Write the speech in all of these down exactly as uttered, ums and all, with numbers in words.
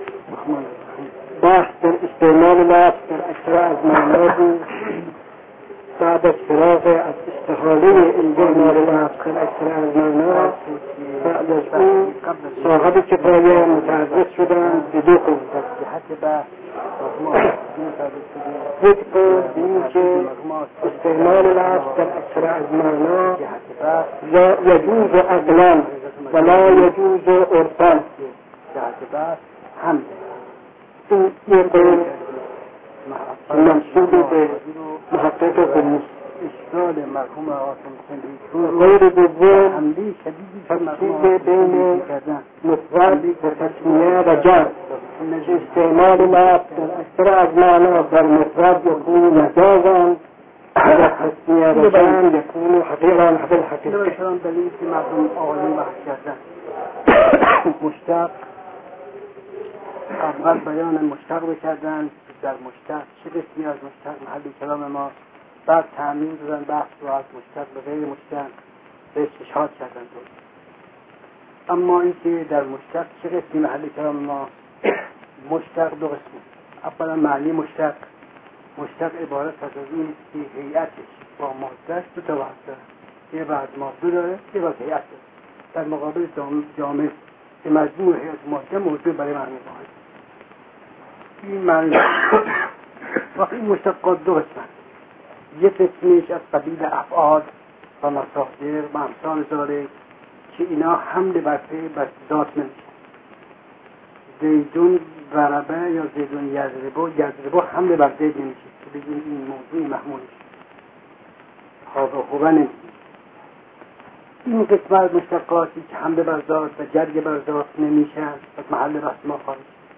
بحث در استعمال لفظ در اکثر از معنا بود. بعد از فراغ از استحاله استعمال لفظ در اکثر از معنا، بعد از اون صاحب کفایه متعرض شدن به دو قول. یک قول این که استعمال لفظ در اکثر از معنا لا یجوز عقلا و لا یجوز عرفا. هم این یه قول منصوب به محقق قنوس اشکال مرحوم آسان غیر دوم تفصیل بین مفرد و تسمیه و جمع. استعمال لفظ در اکثر از معنا در مفرد یکون مجازا و تسمیه و جمع یکون حقیقا حقیقا حقیقا. شران دلیل که مردم آقایی وحش کردن مشتق اول بیان مشتق بکردن در مشتق چه قسمی از مشتق محل کلام ما، بعد تعمیم دادن بحث رو از مشتق به غیر مشتق به استشهاد کردن بود. اما اینکه در مشتق چه قسمی محل کلام ما، مشتق دو قسم. اولا معنی مشتق، مشتق عبارت از این که هیئتش با مادهش دو تا وجه داره، یه بعد ماده داره یه بعد هیئت داره. در مقابل جامع که مجموع هیئت ماده موضوع برای معنی واحد. این معنی وقتی این مشتقات دو قسمت، یک قسمیش از قبیل افعال و مصادر و امثال ذالک که اینا حمل بر فعل بر ذات نمیشه. زیدون ضربه یا زیدون یضربه، یضربه حمل بر زید نمیشه که بگیم این موضوع محمول میشه، هذا خوبه نمیشه. این قسمت مشتقاتی که حمل بر ذات و جری بر ذات نمیشن از محل بحث ما خارج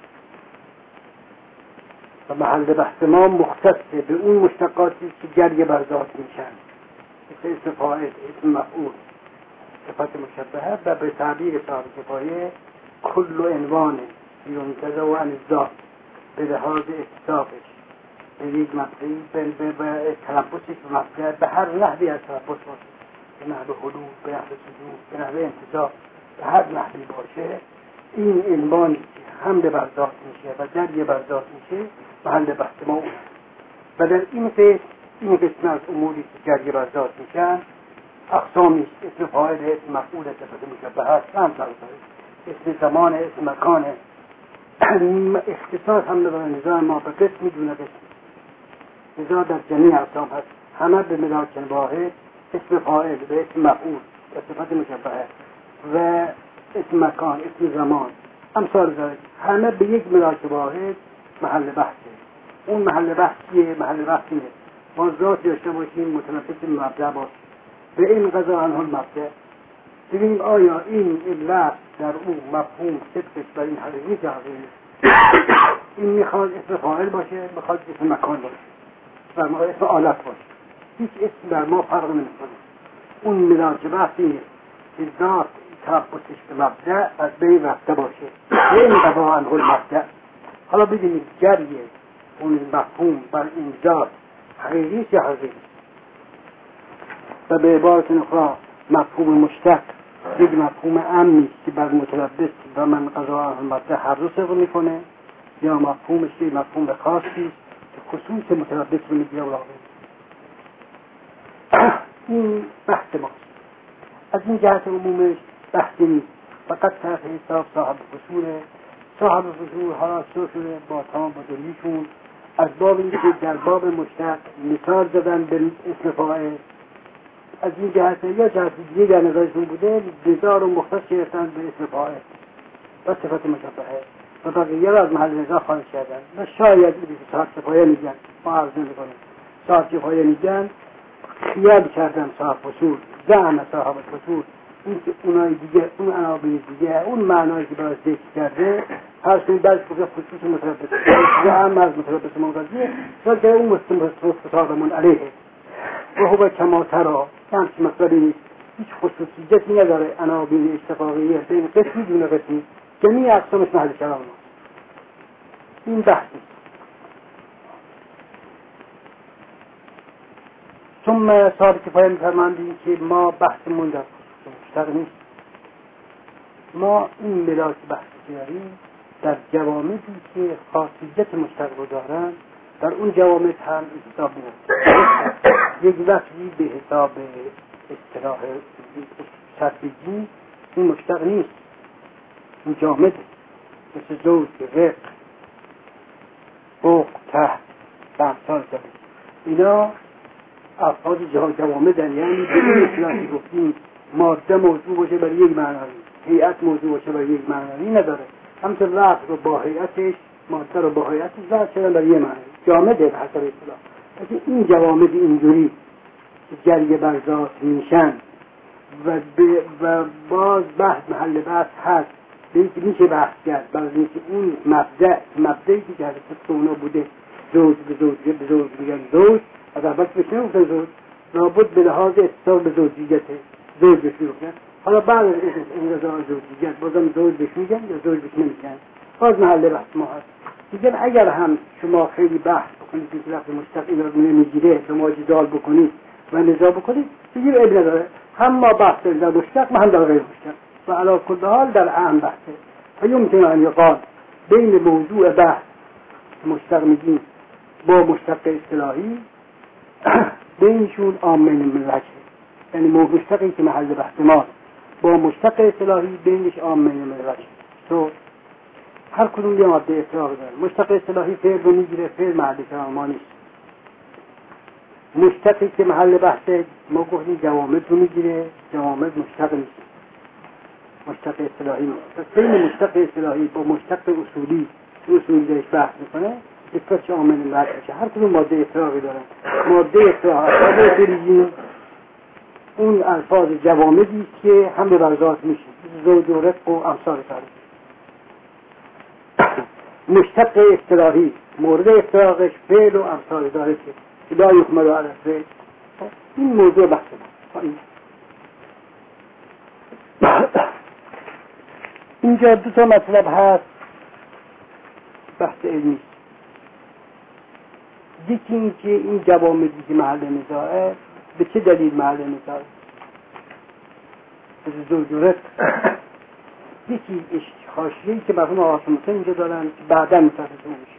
و محل بحث ما مختص به اون مشتقاتی که جری بر ذات میشن، مثل اسم فاعل، اسم مفعول، صفت مشبهه و به تعبیر صاحب کفایه کل عنوان ينتزع عن الذات به لحاظ اتصافش به یک مقصدی به تلبسش به مقصد به هر نحوی از تلبس باشه، به نحو حدود، به نحو سجود، به نحو انتصاب، به هر نحوی باشه، این عنوانی که حمل بر ذات میشه و جری بر ذات میشه محل بحث ما اون. و در این قسم این قسم از اموری که جری بر ذات میشن اقسامیست، اسم فاعل، اسم مفعول، صفت مشبهه است، هم اسم زمان، اسم مکان. اختصاص هم به نظام ما به قسمی دونه قسم نظام در جمعی اقسام هست، همه به ملاکن واحد، اسم فاعل به اسم مفعول و صفت مشبهه و اسم مکان، اسم زمان، امثال ذلك، همه به یک ملاک واحد محل بحثه. اون محل بحثیه، محل بحثیه ما ذات داشته باشیم متنفس مبدأ باشه به این قضا عنه المبدأ، ببینیم آیا این لفظ در اون مفهوم صدقش بر این حقیقی که حقیقی این میخواد اسم فاعل باشه، میخواد اسم مکان باشه، در میخواد اسم آلت باشه، هیچ اسم در ما فرق نمیکنه. اون ملاک بحثی که ذات تلبسش به مبدأ از بین رفته باشه به این قضا عنه المبدأ. حالا ببینید جریه اون مفهوم بر این ذات حقیقی یا حقیقی. و به عبارت اخرى مفهوم مشتق یک مفهوم عامی که بر متلبس و من قضا عنه المبدأ هر دو صدق میکنه، یا مفهومش یک مفهوم خاصی که خصوص متلبس رو میگیره و این بحث ماست. از این جهت عمومش بحثی نیست، فقط طرف حساب صاحب فصوله. صاحب فصول حالا شو شده با تمام بدلیشون از باب این که در باب مشتق مثال زدن به اسم فاعل، از این جهت یا جهت دیگه در نظرشون بوده نظار و مختص گرفتن به اسم فاعل و صفت مشبهه و بقیه را از محل نظار خارج کردن. و شاید این که صاحب کفایه میگن، ما عرض نمی‌کنیم، صاحب کفایه میگن خیال کردن صاحب فصول، زعم صاحب فصول این که اونای دیگه، اون عناوین دیگه، اون معنایی که باید ذکر کرده هر سوی بعضی که خصوص متربط زعم از متربط منقضیه و که اون مستمرمون علیه و هو کما ترا همچه مطلبی نیست، هیچ خصوصیت نداره عناوین اشتقاقیه بین قسمی دون قسمی، جمیع اقسامش محل کلام ما. این بحثی ثم صاحب کفایه می‌فرمایند که ما بحثمون در مشتق نیست، ما این ملاک بحثی داریم در جوامدی که خاصیت مشتق رو دارن در اون جوامد هم حساب میاد. یک وقتی به حساب اصطلاح سطحی این مشتق نیست، این جامده، مثل زوج، رق، فوق، تحت و امثال ذلک. اینا افراد جوامدن، یعنی به این اصطلاحی گفتیم ماده موضوع باشه برای یک معنایی، هیئت موضوع باشه برای یک معنایی نداره. همچنین رق رو با هیئتش، ماده رو با هیئتش ذات شدن برای یک معنایی، جامده به حسب اصطلاح. لیکن این جوامد اینجوری جریه بر ذات میشن و, و باز بحث محل بحث هست به اینکه میشه بحث کرد برای اینکه اون مبدأ مبدأی که در اونا بوده زوج به زوج به زوج میگن زوج، از اول بهش نمیگفتن زوج، لابد به لحاظ اتصال به زوجیته زوج بهش میگفتن. حالا بعد از این رضا زوجیت بازم زوج بهش میگن یا زوج بهش نمیگن، باز محل بحث ما هست. دیگر اگر هم شما خیلی بحث بکنید که لفظ مشتق این رو نمیگیره شما جدال بکنید و نزاع بکنید دیگر اب نداره، هم ما بحث در مشتق و هم در غیر مشتق و علا کل حال در اهم بحثه. و یمکن ان یقال بین موضوع بحث مشتق میگیم با مشتق اصطلاحی بینشون عامل ملوجه، یعنی موضوع مشتقی که محل بحث ماست با مشتق اصطلاحی بینش عامل ملوجه. تو هر کدوم یه ماده اصطلاحی داره. مشتق اصطلاحی فعل رو میگیره، فعل محل کلام ما نیست. مشتقی که محل بحث ما گفتیم جوامد رو میگیره، جوامد مشتق نیست، مشتق اصطلاحی نیست. پس بین مشتق اصطلاحی با مشتق اصولی اصولی داشت بحث میکنه دقت عامل ملوجه میشه. هر کدوم ماده اصطلاحی دارن. ماده اصطلاحی اون الفاظ جوامدی که هم به برزات میشه، زوج و رق و امثال ذلک. مشتق اصطلاحی مورد اطلاقش فعل و امثال ذلک که لا یحمل علی الفعل. این موضوع بحث ما. اینجا دو تا مطلب هست بحث علمی. یکی این که این جوامدی که محل نزاعه به چه دلیل محل نزاعه؟ به زوج و رق. یکی حاشیه‌ای که مرحوم آقا حسین اینجا دارن که بعدا متوجه میشه.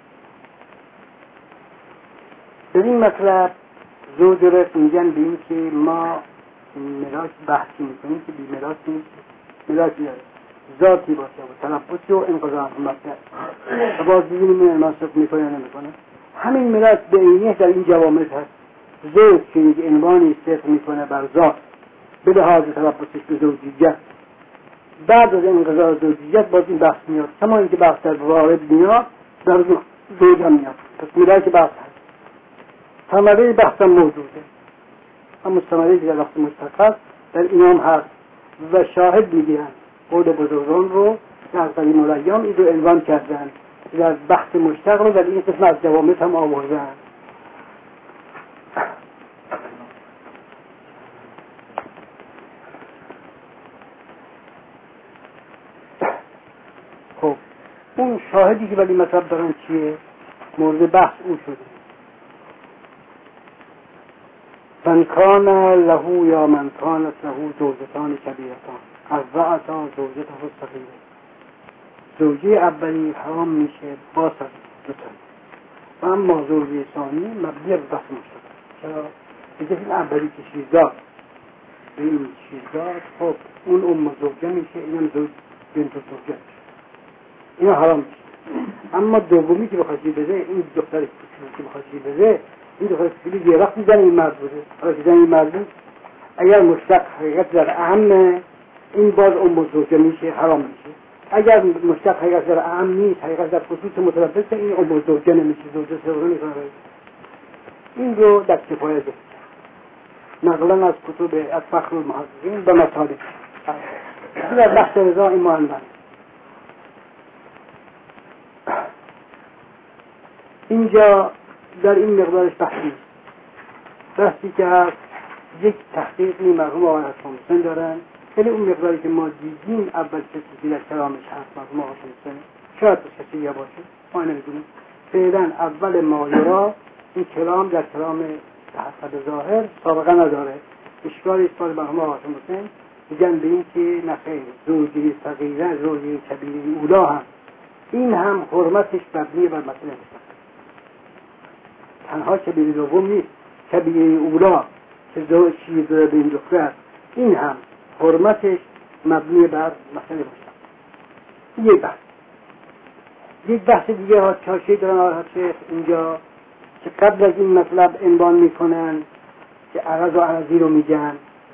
در این مطلب زوج و رق میگن به این که ما ملاک بحثی میکنیم که بی ملاک نیست، ملاک داره ذاتی باشه و تنفسی و انقضا مبدأ و باز ببینیم این منصف میکنه یا نمیکنه. همین ملاک به اینه در این جوامد هست. زوج که یک عنوانی صرف میکنه بر ذات به لحاظ تنفسش به زوجیت، بعد از انقضا زوجیت باز این بحث میاد، کما اینکه بحث در وارد میاد در زوج هم میاد. پس ملاک بحث هست. ثمره بحث هم موجوده، اما ثمره که در وقت مستقل در اینام هست و شاهد میگیرن. قول بزرگان رو در قدیم الایام این رو عنوان کردن، در بحث مشتق رو در این قسم از جوامد هم آوردن. خب اون شاهدی که ولی مطلب دارن چیه؟ مورد بحث او شده. من کان له یا من کانت له زوجتان کبیرتان ارضعتا زوجته صغیره. زوجه اولی حرام میشه با صغیر دوتایی و اما زوجه ثانی مبنی بر بحث مشتق. چرا؟ دیگه این اولی که شیزداد به این شیزداد خب اون ام زوجه میشه، اینم زوج بنت زوجه میشه، اینا حرام میشه. اما دومی که بخواد بده این دختر که بخواد بده این دختر که یه وقتی زن این مرد بوده، حالا که زن این مرد بود اگر مشتق حقیقت در اهم این باز ام زوجه میشه، حرام میشه. اگر مشتق حقیقت در اهم نیست، حقیقت در خصوص متلبسه، این ام زوجه نمیشه، زوجه سرغه میکنه. این رو در کفایه ده نقلا از کتب از فخر المحققین و مطالب در بحث رضا این معنی. اینجا در این مقدارش بحثی بحثی که هست یک تحقیقی مرحوم آقای حسین دارن، خیلی اون مقداری که ما دیدیم اول کسی که در کلامش هست مرحوم آقای حسین شاید کسی یا باشه ما نمیدونیم. فعلا اول ماجرا این کلام در کلام حسب ظاهر سابقه نداره. اشکال اسپال مرحوم آقای حسین میگن به این که نخیر زوجی صغیره زوجی کبیره اولا هم این هم حرمتش مبنی بر مسئله مشتق. تنها کبیره دوم نیست، کبیره اولا که زوج شیر داره به این دختر، این هم حرمتش مبنی بر مسئله مشتق. یک بحث. یک بحث دیگه ها چاشی دارن آقای شیخ اینجا که قبل از این مطلب عنوان میکنن که عرض و عرضی رو میگن.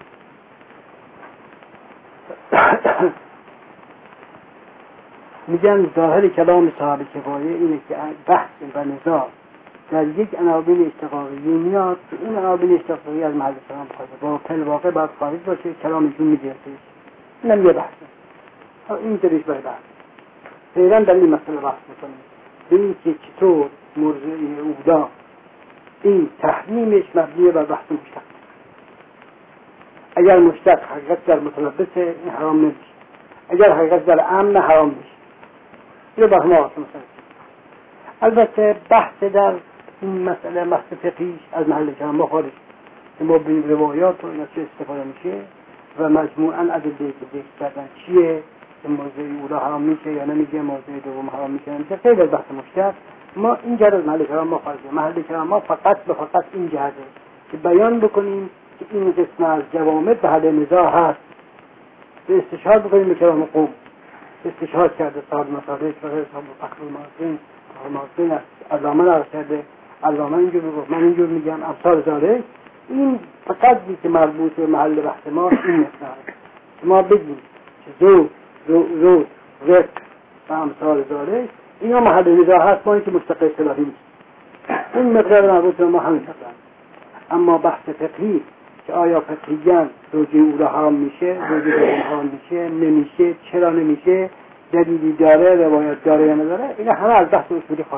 میگن ظاهر کلام صاحب کفایه اینه که بحث و نزاع در یک عناوین اشتقاقی میاد که این عناوین اشتقاقی از محل سلام بخواهد با کل واقع باید خارج باشه، کلام ایشون میگیرتش. اینم یه بحثه. این دریش باید بحث فعلا در این مسئله بحث میکنیم به این که چطور مرجعه اودا این تحریمش مبنی بر بحث مشتق. اگر مشتق حقیقت در متلبسه این حرام نمیشه، اگر حقیقت در امن حرام میشه. یه بحث ما آسان سرد. البته بحث در این مسئله بحث فقهیش از محل کلام ما خارج که ما به روایات و اینا چه استفاده میشه و مجموعاً ادله که ذکر کردن چیه که موضوع اولا حرام میشه یا نمیشه، موضوع دوم حرام میشه نمیشه، خیلی از بحث مشتق ما این جهت از محل کلام ما خارجه. محل کلام ما فقط به فقط این جهته که بیان بکنیم که این قسم از جوامع به حل نزاع هست، به استشهاد بکنیم به کلام قوم. استشهاد کرده صاحب مصادیق و غیر صاحب فخر المازین المازین است، علامه نقل کرده، علامه اینجور میگفت، من اینجور میگم، امثال ذالک. این فقط که مربوط به محل بحث ما این مقدار که ما بگیم که زود زود رق و امثال ذالک اینا محل نزاع هست، ما این که مشتق اصطلاحی نیست. این مقدار مربوط به ما همین مقدار. اما بحث فقهی که آیا فقهیاً زوجه اولا حرام میشه، زوجه دوم حرام میشه، نمیشه، چرا نمیشه، دلیلی داره، روایت داره یا نداره، اینا همه از بحث اصولی خارج.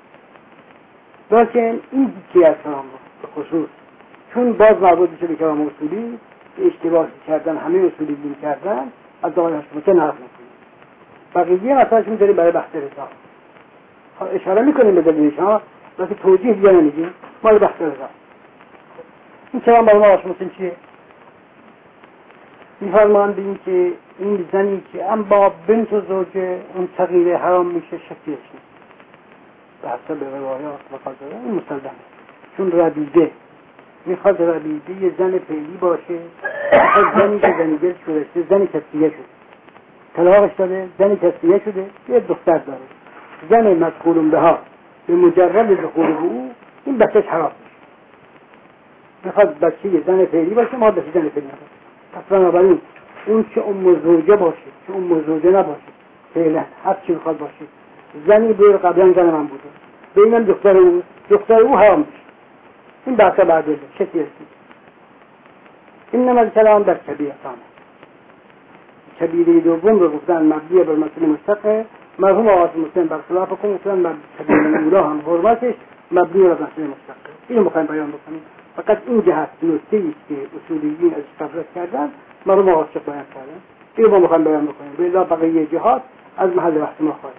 لیکن این دیگه از کلام به خصوص چون باز مربوط میشه به کلام اصولی که اشتباه کردن، همه اصولی دین کردن، از آقای هاشمی نقل میکنیم. بقیه مسائلشون داریم برای بحث رضا اشاره میکنیم به دلیلش ها، ولی توجیه دیگه نمیگیم، مال بحث رضا. این کلام برای ما هاشمی چیه؟ میفرمایند این که این زنی که اما بنت و زوجه اون تغییر حرام میشه شکلش نیست به حسب روایات و فضایل این مسلمه. چون ربیده میخواد ربیده یه زن پیلی باشه، میخواد زنی که زنیگر شده، زنی تصفیه شده، طلاقش داده، زنی تصفیه شده، یه دختر داره، زن مدخول به ها به مجرد دخول به او این بچهش حرام میشه. میخواد بچه یه زن پیلی باشه، ما بچه زن پیلی نباشه. پس بنابراین اون که ام زوجه باشه، که ام زوجه نباشه، فعلا هر چی میخواد باشه، زنی بیر قبلا زن من بوده، به اینم دختر او، دختر او حرام میشه. این بحثا بعده چه تیرسی این نماز کلام در کبیره تامه. کبیره دوم رو گفتن مبنی بر مسئله مشتقه. مرحوم آقای مسلم برخلاف کن گفتن کبیره اولا هم حرمتش مبنی بر مسئله مشتقه. اینو میخوایم بیان بکنیم. فقط این جهت نکته‌ای است که اصولیین از استفاده کردن، مرحوم آقای شیخ بیان کردن. اینو ما میخوایم بیان بکنیم. به الا بقیه جهات از محل بحث ما خارج.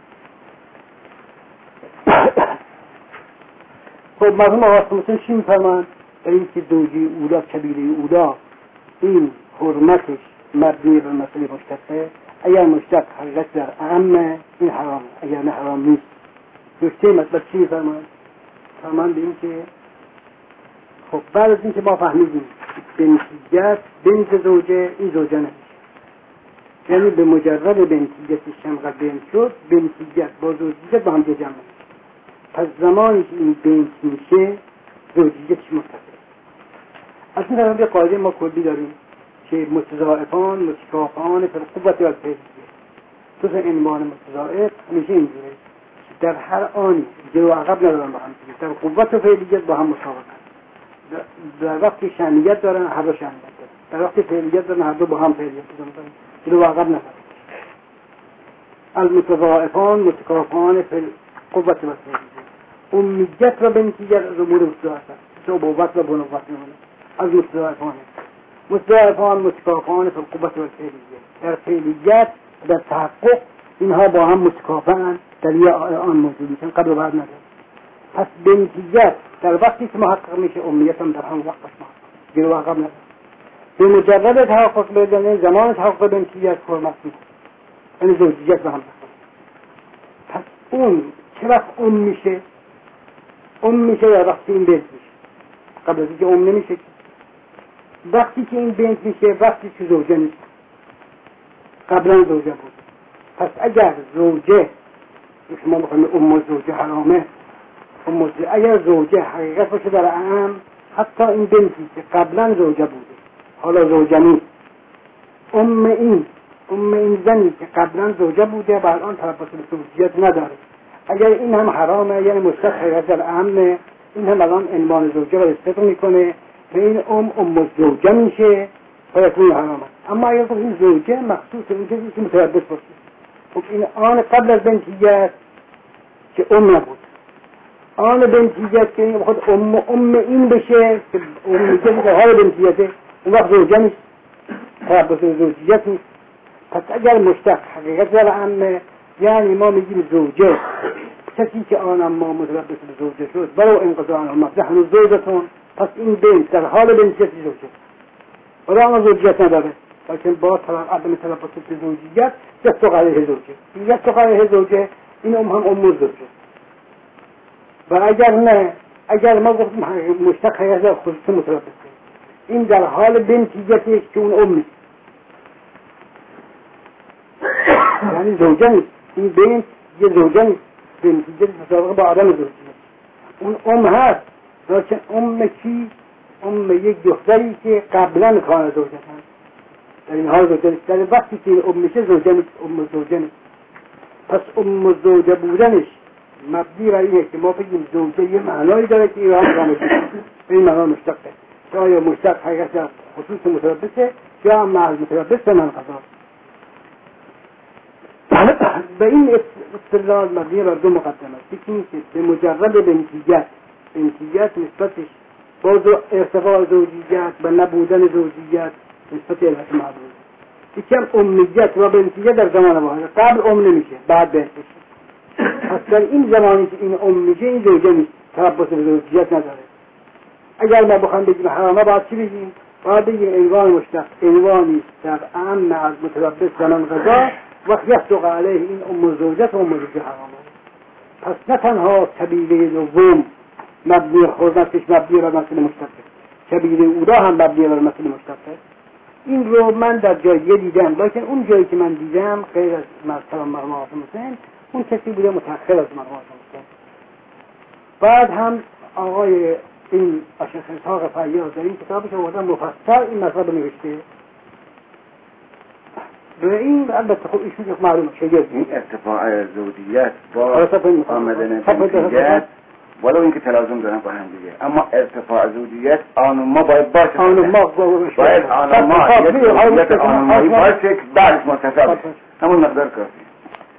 خب مرحوم آقای مسلم چی میفرمایند؟ در این که زوجه اولا کبیره اولا این حرمتش مبنی بر مسئله مشتقه. اگر مشتق حقیقت در اعم این حرام، اگر نه حرام نیست. نکته مطلب چی میفرمایند؟ فرمایند به این که خب بعد از این که ما فهمیدیم بنتیجت بنت زوجه این زوجه نمیشه، یعنی به مجرد بنتیجتش شمقت بنت شد، بنتیجت با زوجیت با هم جمع میشه. پس زمانی که این بنت میشه زوجیتش متصل. از این طرف یه قاعده ما کلی داریم که متضاعفان متکافئان فی القوة والفعلیه. تو عنوان متضاعف همیشه اینجوره در هر آن جلو عقب ندارن با هم دیگه، در قوت و فعلیت با هم مساواتن. در وقتی شأنیت دارن هر دو شأنیت دارن، در وقتی فعلیت دارن هر دو با هم فعلیت دارن، جلو عقب ندارن. المتضاعفان متکافئان فی القوة والفعلیه. امیت و بنتیجت از امور متضاعفه، صعوبت و بنوت میمونه از متضاعفان. متضاعفان متکافئان فی القوة والفعلیه، در فعلیت در تحقق اینها با هم متکافئن، در یه آن موجود میشن، قبل و بعد نداره. پس بنتیجت در وقتی که محقق میشه امیت هم در هم وقت محقق جلو عقب نداره. به مجرد تحقق بدن زمان تحقق بنتیجت حرمت میشه، یعنی زوجیت به هم داره. اون چه وقت اون میشه؟ اون میشه یا وقتی این بنت میشه؟ قبل از اینکه اون نمیشه. وقتی که این بنت میشه وقتی که زوجه نیست. قبلا زوجه بود. پس اگر زوجه شما بخواید ام زوجه حرامه، ام زوجه اگر زوجه حقیقت باشه در عام، حتی این بنتی که قبلا زوجه بوده حالا زوجه نیست، ام این ام این زنی که قبلا زوجه بوده و الان تربص به زوجیت نداره، اگر این هم حرامه یعنی مشتق حقیقت در عامه، این هم الان عنوان زوجه رو استفاده میکنه و این ام ام زوجه میشه و یکون حرامه. اما اگر این زوجه مخصوص این چیزی که متربص باشه، خب این آن قبل از بنتیت که ام نبود، آن بنتیت که این خود ام ام این بشه که ام میگه که حال بنتیته، اون وقت زوجه نیست، تربص به زوجیت نیست. پس اگر مشتق حقیقت در عامه یعنی ما میگیم زوجه کسی که آن ما متربص به زوجه شد برای انقضاء عنه مفضح زوجتون، پس این بنت در حال بنتیت زوجه ولی آن زوجیت نداره، لیکن با عدم تربص به زوجیت یستق علیه زوجه، یستق علیه زوجه این ام هم ام زوجه. و اگر نه، اگر ما گفتیم مشتق حقیقت در خصوص متربص این در حال بنتیتی که اون ام نیست، یعنی زوجه نیست، این بنت یه زوجه نیست، بنتیجه مسابقه با آدم زوجه، اون ام هست لیکن ام کی؟ ام یک دختری که قبلا کار زوجه هست، در این حال زوجه نیست، در وقتی که ام میشه زوجه نیست، ام زوجه نیست. پس ام زوجه بودنش مبنی بر اینه که ما بگیم زوجه یه معنایی داره که ایران را میشه به این معنا مشتقه، که آیا مشتق حقیقت در خصوص متربصه یا محض متربص به من قضا. به این استدلال مبنی بر دو مقدمه، یکی که به مجرد بنتیت، بنتیت نسبتش با ارتفاع زوجیت و نبودن زوجیت نسبت علت معلول، یکی هم امیت و بنتیت در زمان واحد، قبل ام نمیشه بعد بنت میشه. پس در این زمانی که این ام میشه این زوجه نیست، تربص به زوجیت نداره. اگر ما بخوایم بگیم حرامه باید چی بگیم؟ باید بگیم عنوان مشتق عنوانی در عام از متربص زمان قضا وقت یصدق علیه این ام زوجت و ام زوجه حرامه. پس نه تنها کبیره دوم مبنی حرمتش مبنی بر مسئله مشتقه، کبیره اولا هم مبنی بر مسئله مشتقه. این رو من در جایی دیدم، لیکن اون جایی که من دیدم غیر از مثلا مرحوم حاتم حسین اون کسی بوده متأخر از مرحوم حاتم حسین. بعد هم آقای این شیخ اسحاق فیاض در این کتابش آوردن مفصل این مطلب نوشته. به این البته خب ایشون یک معلومه شگرد این ارتفاع زوجیت با آمدن بنتیت ولو اینکه تلازم دارن با هم دیگه، اما ارتفاع زوجیت آن ما باید باشه، آن ما باید آن ما زوجیت آن مایی باشه که بعدش مرتفع بشه، همون مقدار کافی.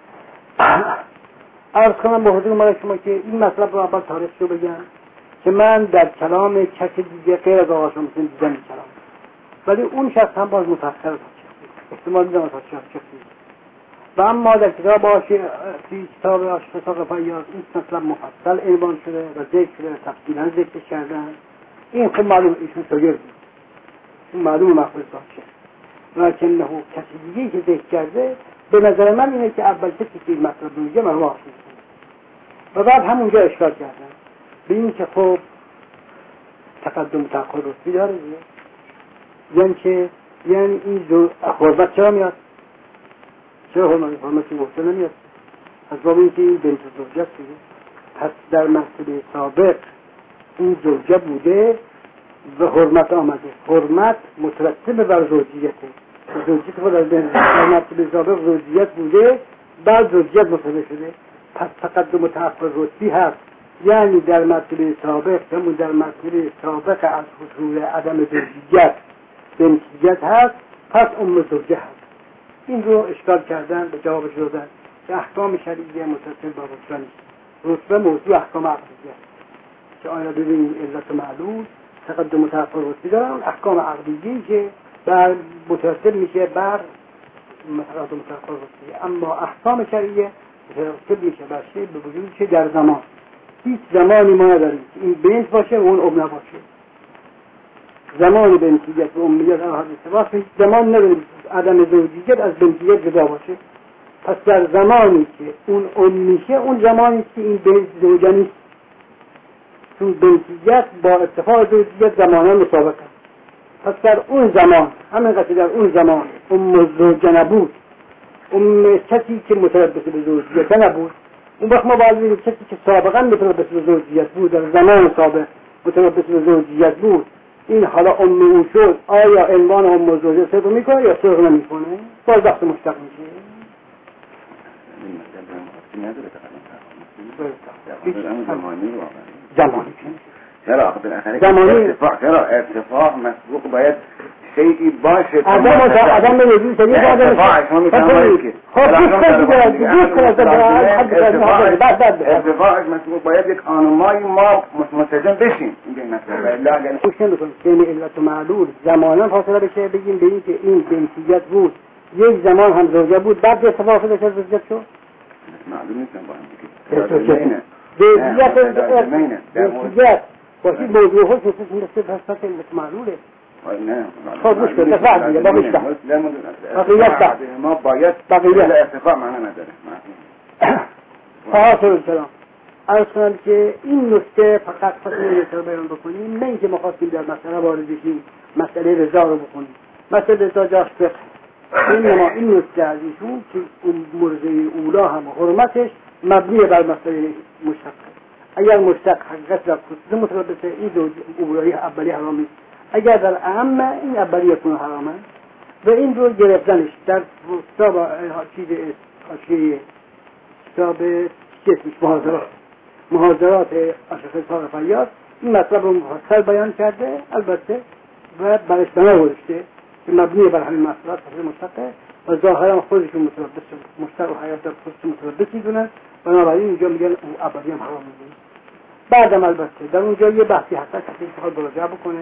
عرض کنم به حضور مال شما که این مطلب رو اول تاریخ رو بگم که من در کلام کسی دیگه غیر از آقا شما دیدم این کلام، ولی اون شخص هم باز متأخر از احتمال میدونم از شخصی. و اما در کتاب آشی فی کتاب آشی اسحاق فیاض این مطلب مفصل عنوان شده و ذکر شده، تفصیلا ذکر کردن. این خب معلوم ایشون شاگرد بود، این معلوم مخصوص باشه، لیکن نه کسی دیگه که ذکر کرده به نظر من اینه که اول کسی که این مطلب رو میگه مرحوم آشی و بعد همونجا اشکال کردن به این که خب تقدم تأخر رتبی داره دیگه، یعنی که یعنی این جو حرمت چرا میاد؟ چرا حرمتی گفته نمیاد؟ از باب اینکه این بنت زوجه است دیگه. پس در مرتبه سابق این زوجه بوده و حرمت آمده، حرمت مترتب بر زوجیته، زوجیت خود از در مرتبه سابق زوجیت بوده بعد زوجیت مترتب شده. پس تقدم و تأخر رتبی هست، یعنی در مرتبه سابق همون در مرتبه سابق از حصول عدم زوجیت بنتیت هست، پس ام زوجه هست. این رو اشکال کردن به جوابش دادن که احکام شرعیه متصل با رتبه نیست، رتبه موضوع احکام عقلیه که آیا ببینیم علت معلول تقدم و تأخر رتبی دارن، احکام عقلیه که بر متصل میشه بر تقدم و تأخر رتبی، اما احکام شرعیه متصل میشه بر شی به وجود چه در زمان. هیچ زمانی ما نداریم که این بنت باشه و اون ام نباشه، زمان بنتیت و امیت آن حدیث واسه زمان نداریم عدم زوجیت از بنتیت جدا باشه. پس در زمانی که اون اون میشه اون زمانی که این به زوجه نیست، چون بنتیجت با اتفاق زوجیت زمانه مسابقه. پس در اون زمان همین قصد در اون زمان اون زوجه نبود، اون کسی که متربص به زوجیت نبود، اون وقت ما باید بگیم کسی که سابقا متربص به زوجیت بود، در زمان سابق متربص به زوجیت بود، این حالا ام او شد، آیا عنوان ام زوجه صدق میکنه یا صدق نمیکنه؟ باز وقت مشتق میشه. زمانی چرا ارتفاع چرا ارتفاع مسبوق باید شیئی باشه آدم آدم نمیدونی چه میشه آدم ارتفاعش مسبوق باید یک آنمایی ما مستلزم بشیم. این مسئله کوشش میکنیم بین علت و معلول زمانا فاصله بشه، بگیم به این که این بنتیجت بود یک زمان هم زوجه بود بعد اتفاق افتاد که زوجه شد معلوم نیستم با هم دیگه بنتیجت باشی موضوع خود نسبت نسبت هست علت معلوله. نه خب مشکل دفع دیگه باقیش بحث بقیت بحث ما باید بقیت ارتفاع معنا نداره. آه سلام عرض کنم که این نکته فقط فصل رو بیان بکنیم، نه اینکه ما خواستیم در مسئله وارد بشیم مسئله رضا رو بکنیم. مسئله رضا جاش فقه، اینما این نکته از ایشون که اون مرزه اولا هم حرمتش مبنی بر مسئله مشتق. اگر مشتق حقیقت در خصوص متربصه این دو اولی اولی حرامی، اگر در اهم این اولی یکون حرامه و این رو گرفتنش در کتاب چیز حاشیه کتاب چیزش محاضرات محاضرات اشرف صاحب فیاض این مطلب رو مفصل بیان کرده البته و برش بنا گذاشته که مبنی بر همین مسئلات تفسیر مشتقه و ظاهرا خودشون متربص مشتق و حیات در خصوص متربص میدونن، بنابراین اینجا میگن او اولی هم حرام میدونه. بعدم البته در اونجا یه بحثی هست که انتخاب مراجعه بکنه.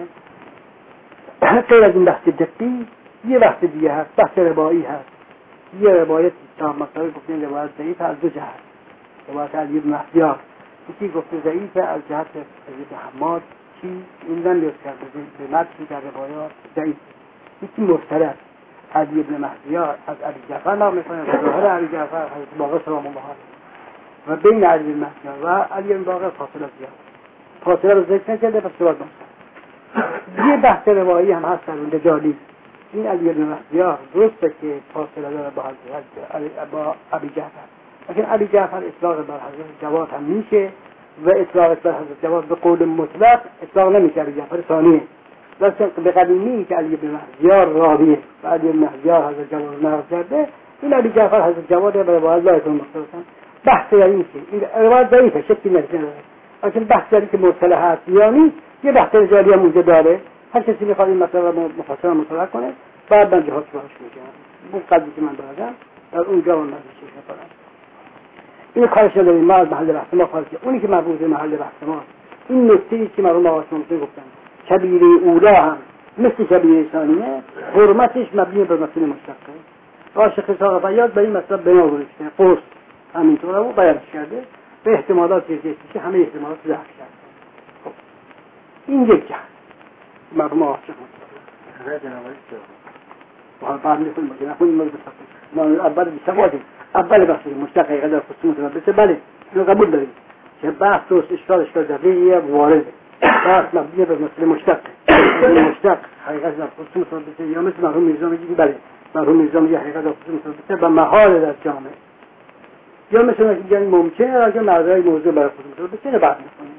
غیر از این بحث دقیق یه بحث دیگه هست، بحث ربایی هست. یه روایتی تا مثلا گفتن روایت ضعیف از دو جهت، روایت علی بن محزیار یکی گفته ضعیف از جهت حضرت حماد چی این نمیاد کرده به متن در روایات ضعیف، یکی مرسل علی بن محزیار از علی جعفر نقل میکنه و ظاهر علی جعفر حضرت باقر سلام الله علیه و بین علی بن محزیار و علی بن باقر فاصله زیاد، فاصله رو ذکر نکرده پس سوال بسن. یه بحث روایی هم هست در اونجا جالی، این علی بن محزیار درسته که فاصله داره با حضرت با ابی جعفر، لیکن ابی جعفر اطلاق بر حضرت جواد هم میشه و اطلاق بر حضرت جواد به قول مطلق اطلاق نمیشه ابی جعفر ثانیه، لیکن به قدیمی که علی بن محزیار راویه و علی بن محزیار حضرت جواد نقل کرده، این ابی جعفر حضرت جواد به روایت لا يكون مختصرا. بحث در این که این روایت ضعیفه شکی نداره، لیکن بحث در این که مرسل هست یعنی یه بحث رجالی هم اونجا داره، هر کسی میخواد این مسئله رو مفصل مطالعه کنه بعد من جهات شوهش میکنم. اون قدری که من دارم در اونجا من مزیشش میکنم. این کارش نداریم ما از محل بحث ما خارجه، اونی که مربوط به محل بحث ما این نکته‌ای که مرحوم آقا شمسی گفتن کبیره اولا هم مثل کبیره ثانیه حرمتش مبنی بر مسئله مشتقه. عاشق صاحب فیاض به این مسئله بنا گذاشته، قرص همینطور رو بیان کرده به احتمالات که که همه احتمالات ذکر کرده. خب این یک جهت مرحوم آقا شمسی نه جنابالی تو وها بعد میخونیم که نخونیم مورد ما اول بیشتر بودیم اول بحث مشتق حقیقت در خصوص متربصه بله اینو قبول داریم که بحث درست اشکال اشکال دقیقیه وارده، بحث مبنی بر مسئله مشتق مشتق حقیقت در خصوص متربصه یا مثل مرحوم میرزا میگه بله مرحوم میرزا میگه حقیقت در خصوص متربصه و محال در جامعه، یا مثل میگن ممکنه اگه مردای موضوع برای خصوص متربصه رو بعد میکنیم.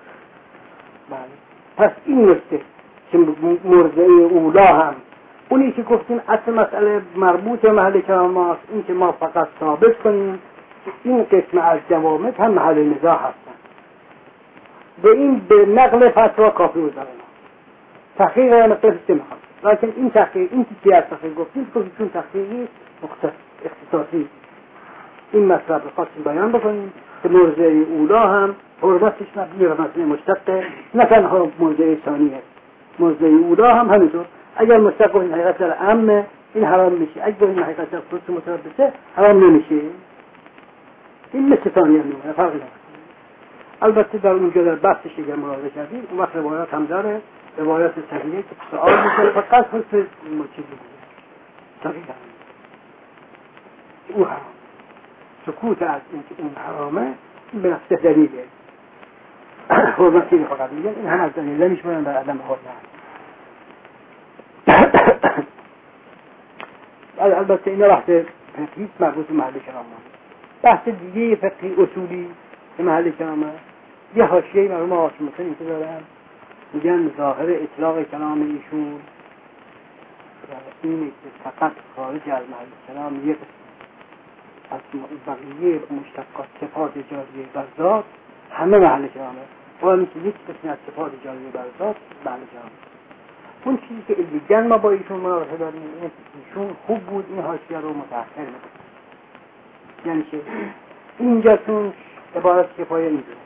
بله پس این نکته که مرجع اولا هم اونی که گفتیم اصل مسئله مربوط به محل کلام ماست، این که ما فقط ثابت کنیم که این قسم از جوامع هم محل نزاع هستن، به این به نقل فتوا کافی بودن تحقیق را مطلب نمیخواد، لیکن این تحقیق این که از تحقیق گفتیم چون تحقیقی اختصاصی این مطلب رو خواستیم بیان بکنیم که مرجع اولا هم حرمتش مبنی بر مسئله مشتقه، نه تنها مرجع ثانیه، مرجع اولا هم همینطور اگر مشتق این حقیقت در عامه این حرام میشه، اگر این حقیقت در خصوص متربصه حرام نمیشه. این مثل ثانیه میمونه فرق نداره. البته در اونجا در بحثش اگر مراجعه کردیم اون وقت روایات هم داره، روایات صحیحه که سوال میشه فقط خصوص چیزی بوده صحیح او حرام سکوت از این که این حرامه این به نفسه دلیله حرمتی رو فقط میگن این هم از دلیله میشونن بر عدم حرمت. البته اینا وقت فقهی مربوط به محل کلام بحث دیگه فقهی اصولی که محل کلام یه حاشیه‌ای مرحوم هاشمی این که دارن میگن ظاهر اطلاق کلام ایشون اینه که فقط خارج از محل کلام یک از بقیه مشتقات صفات جاریه بر ذات همه محل کلامه و اینکه یک قسمی از صفات جاریه بر ذات محل کلامه. اون چیزی که الویگن ما با ایشون مناقشه داریم اینه که ایشون خوب بود این حاشیه رو متأخر میکنه، یعنی که اینجا چون عبارت کفایه اینجا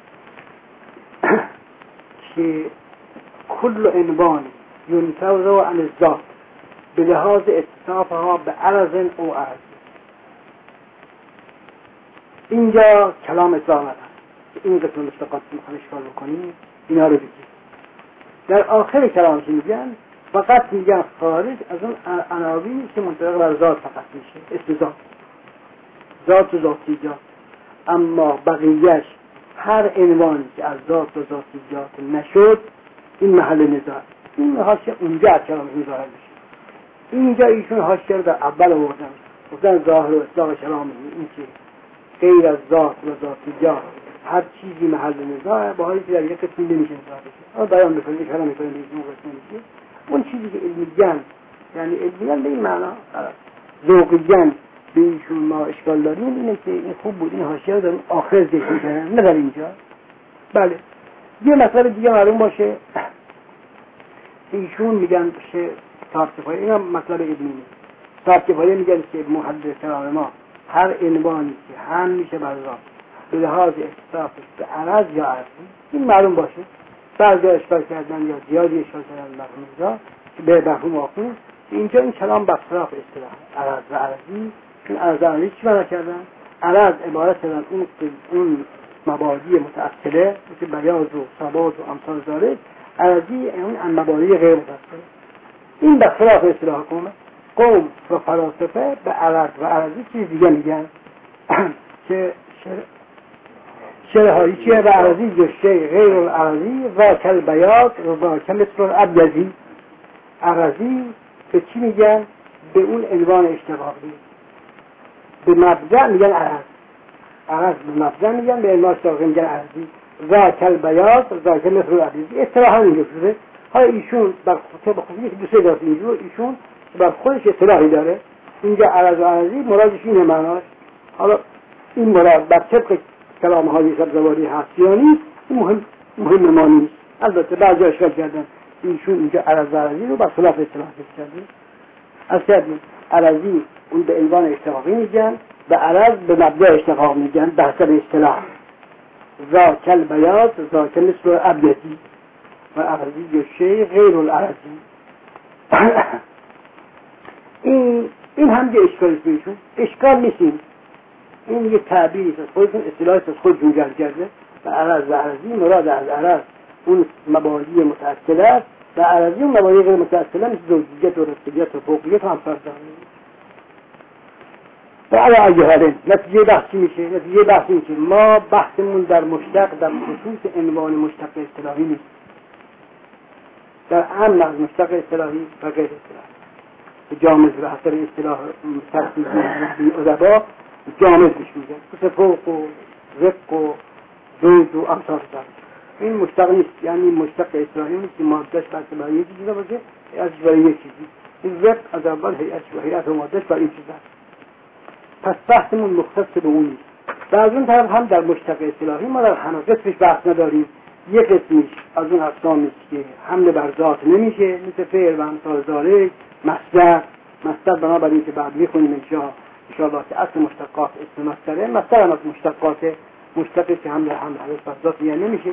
که کل عنوان ینتظر عن الذات به لحاظ اتصافها به عرض او عرض، اینجا کلام اطلاق نداره که این قسم مشتقات میخوان اشکال بکنیم اینا رو بگیم. در آخر کلامش میگن فقط میگن خارج از اون عناوینی که منطبق بر ذات فقط میشه اسم ذات ذات و ذاتیات، اما بقیهش هر عنوانی که از ذات و ذاتیات نشد این محل نزاع. این حاشیه اونجا از کلامش ظاهر میشه. اینجا ایشون حاشیه رو در اول آوردن گفتن ظاهر و اطلاق کلام این که غیر از ذات و ذاتیات هر چیزی محل نزاعه، با حالی که در یک قسمی نمیشه نزاع بشه. اما بیان بکنید کلام میکنید این قسم میشه اون چیزی که علمیگن، یعنی علمیگن به این معنا ذوقیگن به ایشون ما اشکال داریم اینه که این خوب بود این حاشیه رو داریم آخر ذکر میکنن نه در اینجا. بله یه مسئله دیگه معلوم باشه ایشون میگن بشه صاحب کفایه، این هم مطلب علمی صاحب کفایه میگن که محل کلام ما هر عنوانی که هم میشه بر ذات به لحاظ اتصافش به عرض یا عرضی این معلوم باشه. بعضی اشکال کردن یا زیادی اشکال کردن مرحوم اینجا که به مرحوم آخون اینجا این کلام برخلاف اصطلاح عرض و عرضی، چون عرض و عرضی چی معنا کردن؟ عرض عبارت کردن اون اون مبادی متأصله مثل بیاض و ثبات و امثال ذالک، عرضی اون مبادی غیر متأصله. این برخلاف اصطلاح قوم قوم و فلاسفه به عرض و عرضی چیز دیگه میگن که شرحایی چیه و عرضی جشه غیر العرضی و کل بیاض و کل مثل الابیضی. عرضی به چی میگن؟ به اون عنوان اشتقاقی به مبدأ میگن عرض، عرض به مبدأ میگن به عنوان اشتقاقی میگن عرضی و کل بیاض و کل مثل الابیضی. اصطلاحا اینجا شده. های ایشون بر خود به خود یک دوسته دارد اینجور ایشون بر خودش اصطلاحی داره اینجا عرض و عرضی مرادش اینه معناش. حالا این مراد بر طبق کلام های سبزواری هست یا نیست این مهم مهم ما نیست. البته بعضی اشکال کردن ایشون اینجا عرض و عرضی رو بر خلاف اصطلاح کردن. از کردیم عرضی اون به عنوان اشتقاقی میگن، به عرض به مبدأ اشتقاق میگن به حسب اصطلاح. ذاک البیاض ذاک مثل ابیضی و عرضی و شیء غیر العرضی. این این هم یه اشکالی بهشون اشکال نیستیم. این یه تعبیری از خودتون اصطلاحی از خودتون جمع کرده و عرض و عرضی مراد از عرض اون مبادی متأصله است و عرضی اون مبادی غیر متأصله مثل زوجیت و رسولیت و فوقیت و همسر دارند. و علی حال نتیجه بحثی میشه نتیجه بحثی میشه ما بحثمون در مشتق در خصوص عنوان مشتق اصطلاحی نیست، در عام از مشتق اصطلاحی و غیر اصطلاحی جامد به حسب اصطلاح ترتیبی ادبا جامد بهش میگن مثل فوق و رق و زوج و امثال ذلک. این مشتق نیست، یعنی مشتق اصطلاحی نیست که مادهش بر برای یک چیزی باشه از برای یک چیزی. این رق از اول هیئت و هیئت و مادهش برای این چیز است. پس بحثمون مختص به اون نیست. و از اون طرف هم در مشتق اصطلاحی ما در همه قسمش بحث نداریم. یک قسمش از اون اقسامی که حمل بر ذات نمیشه مثل فعل و امثال ذالک، مصدر مصدر بنابراین که بعد میخونیم انشاء انشاءالله که اصل مشتقات اسم مصدره، مصدر هم از مشتقات مشتقی که حمل حمل بر ذات یعنی نمیشه.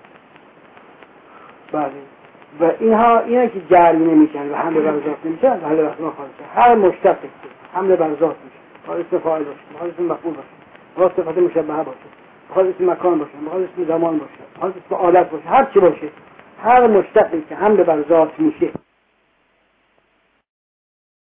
بله و اینها اینا که جاری نمیشن و حمل بر ذات نمیشن و حمل بر ذات خارجه. هر مشتقی که حمل بر ذات میشه خواهد اسم فاعل باشه، خواهد اسم مفعول باشه، خواهد صفت مشبهه باشه، خواهد اسم مکان باشه، خواهد اسم زمان باشه، خواهد اسم آلت باشه، هر چی باشه هر مشتقی که حمل بر ذات میشه